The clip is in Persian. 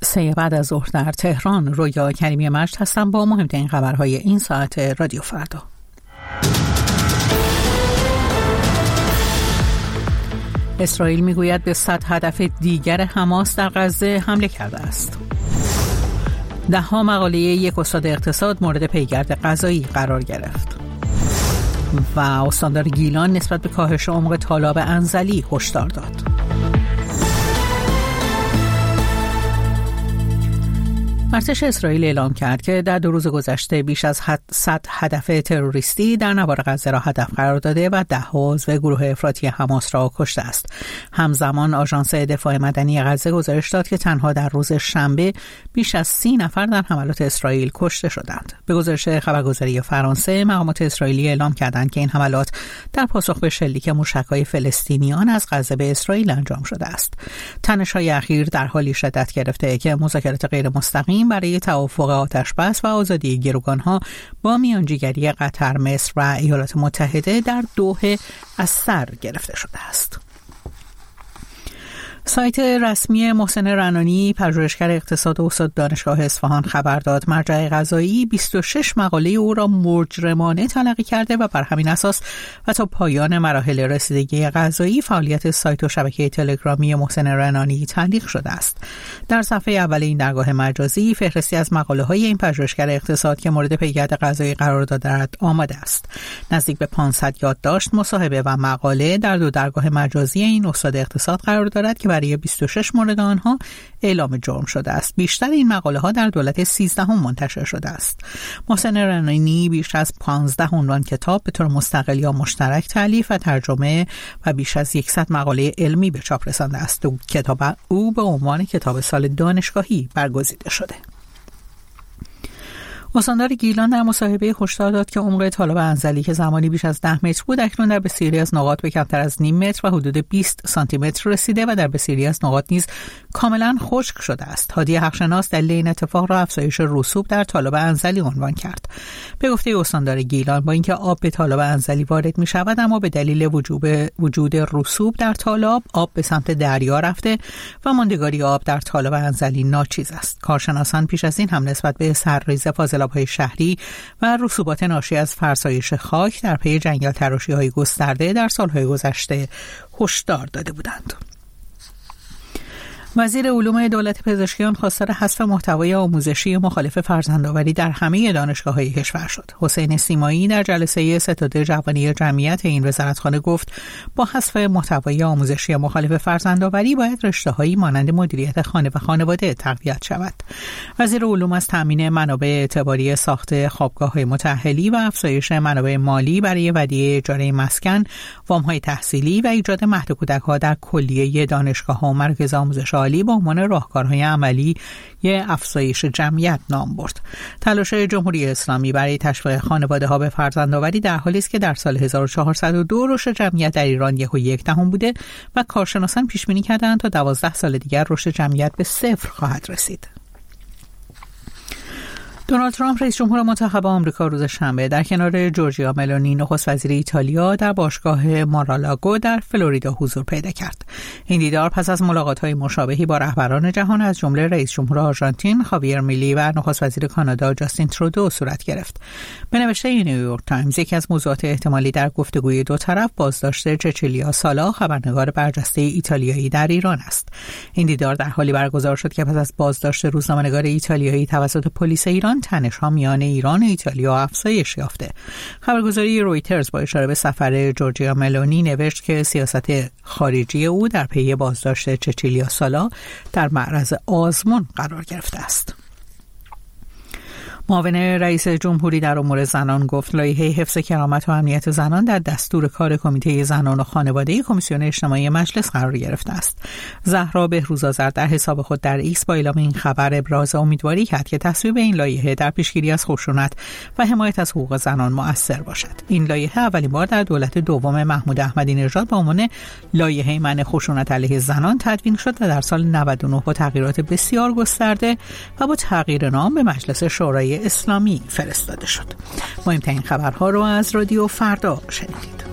3 بعد از ظهر در تهران. رویا کریمی مجد هستم با مهمترین خبرهای این ساعت رادیو فردا. اسرائیل میگوید به 100 هدف دیگر حماس در غزه حمله کرده است. 10 مقاله یک استاد اقتصاد مورد پیگرد قضایی قرار گرفت. و استاندار گیلان نسبت به کاهش عمق تالاب انزلی هشدار داد. ارتش اسرائیل اعلام کرد که در 2 روز گذشته بیش از 100 هدف تروریستی در نوار غزه را هدف قرار داده و 10 عضو گروه افراطی حماس را کشته است. همزمان آژانس دفاع مدنی غزه گزارش داد که تنها در روز شنبه بیش از 30 نفر در حملات اسرائیل کشته شدند. به گزارش خبرگزاری فرانسه، مقامات اسرائیلی اعلام کردند که این حملات در پاسخ به شلیک موشک‌های فلسطینیان از غزه به اسرائیل انجام شده است. تنش‌های اخیر در حالی شدت گرفته که مذاکرات غیر مستقیم برای توافق آتشبس و آزادی گروگانها با میانجیگری قطر، مصر و ایالات متحده در دوحه از سر گرفته شده است. سایت رسمی محسن رنانی، پژوهشگر اقتصاد و استاد دانشگاه اصفهان خبر داد مرجع قضایی 26 مقاله او را مجرمانه تلقی کرده و بر همین اساس و تا پایان مراحل رسیدگی قضایی فعالیت سایت و شبکه تلگرامی محسن رنانی تعلیق شده است. در صفحه اول این درگاه مجازی فهرستی از مقاله‌های این پژوهشگر اقتصاد که مورد پیگرد قضایی قرار دارد آماده است. نزدیک به 500 یادداشت، مصاحبه و مقاله در 2 درگاه مجازی این استاد اقتصاد قرار دارد که برای 26 مورد آنها اعلام جرم شده است. بیشتر این مقاله ها در دولت 13 منتشر شده است. محسن رنانی بیش از 15 عنوان کتاب به طور مستقل یا مشترک تالیف و ترجمه و بیش از 100 مقاله علمی به چاپ رسانده است. کتاب او به عنوان کتاب سال دانشگاهی برگزیده شده. استاندار گیلان در مصاحبه هشدار داد که عمق تالاب انزلی که زمانی بیش از 10 متر بود اکنون در بسیاری از نقاط به کمتر از نیم متر و حدود 20 سانتی متر رسیده و در بسیاری از نقاط نیز کاملا خشک شده است. هادی حقشناس دلیل این اتفاق را افزایش رسوب در تالاب انزلی عنوان کرد. به گفته استاندار گیلان، با اینکه آب به تالاب انزلی وارد می شود، اما به دلیل وجود رسوب در تالاب آب به سمت دریا رفته و ماندگاری آب در تالاب انزلی ناچیز است. کارشناسان پیش از این هم نسبت به سرریز فاضلاب‌های شهری و رسوبات ناشی از فرسایش خاک در پی جنگل تراشی‌های گسترده در سالهای گذشته هشدار داده بودند. وزیر علوم دولت پزشکیان خواستار حذف محتوای آموزشی مخالف فرزندآوری در همه دانشگاه‌های کشور شد. حسین سیمایی در جلسه ستاد جوانی جمعیت این وزارتخانه گفت با حذف محتوای آموزشی مخالف فرزندآوری باید رشته‌هایی مانند مدیریت خانه و خانواده تقویت شود. وزیر علوم از تامین منابع اعتباری ساخت خوابگاه‌های متأهلی و افزایش منابع مالی برای ودیعه اجاره مسکن، وام‌های تحصیلی و ایجاد مهد کودک‌ها در کلیه دانشگاه‌ها و مراکز آموزش عالی با عنوان راهکارهای عملی افزایش جمعیت نام برد. تلاش جمهوری اسلامی برای تشویق خانواده‌ها به فرزندآوری در حالی است که در سال 1402 رشد جمعیت در ایران 1.1 بوده و کارشناسان پیش بینی کردند تا 12 سال دیگر رشد جمعیت به 0 خواهد رسید. دونالد ترامپ رئیس جمهور منتخب آمریکا روز شنبه در کنار جورجیا ملونی نخست وزیر ایتالیا در باشگاه مارالاگو در فلوریدا حضور پیدا کرد. این دیدار پس از ملاقات‌های مشابهی با رهبران جهان از جمله رئیس جمهور آرژانتین خاویر میلی و نخست وزیر کانادا جاستین ترودو صورت گرفت. به نوشته نیویورک تایمز یکی از موضوعات احتمالی در گفتگوی دو طرف بازداشت چچلیا سالا، خبرنگار برجسته ایتالیایی در ایران است. این دیدار در حالی برگزار شد که پس از بازداشت روزنامه‌نگار ایتالیایی توسط پلیس ایران تنش‌ها میان ایران و ایتالیا افزایش یافته. خبرگزاری رویترز با اشاره به سفر جورجیا ملونی نوشت که سیاست خارجی او در پی بازداشت چچلیا سالا در معرض آزمون قرار گرفته است. معاون رئیس جمهوری در امور زنان گفت لایحه حفظ کرامت و امنیت زنان در دستور کار کمیته زنان و خانواده کمیسیون اجتماعی مجلس قرار گرفته است. زهرا بهروزآذر در حساب خود در ایکس با اعلام این خبر ابراز امیدواری کرد که تصویب این لایحه در پیشگیری از خشونت و حمایت از حقوق زنان مؤثر باشد. این لایحه اولین بار در دولت دوم محمود احمدی نژاد به عنوان لایحه منع خشونت علیه زنان تدوین شد و در سال 99 با تغییرات بسیار گسترده و با تغییر نام به مجلس شورای اسلامی فرستاده شد. مهمترین خبرها رو از رادیو فردا شنیدید.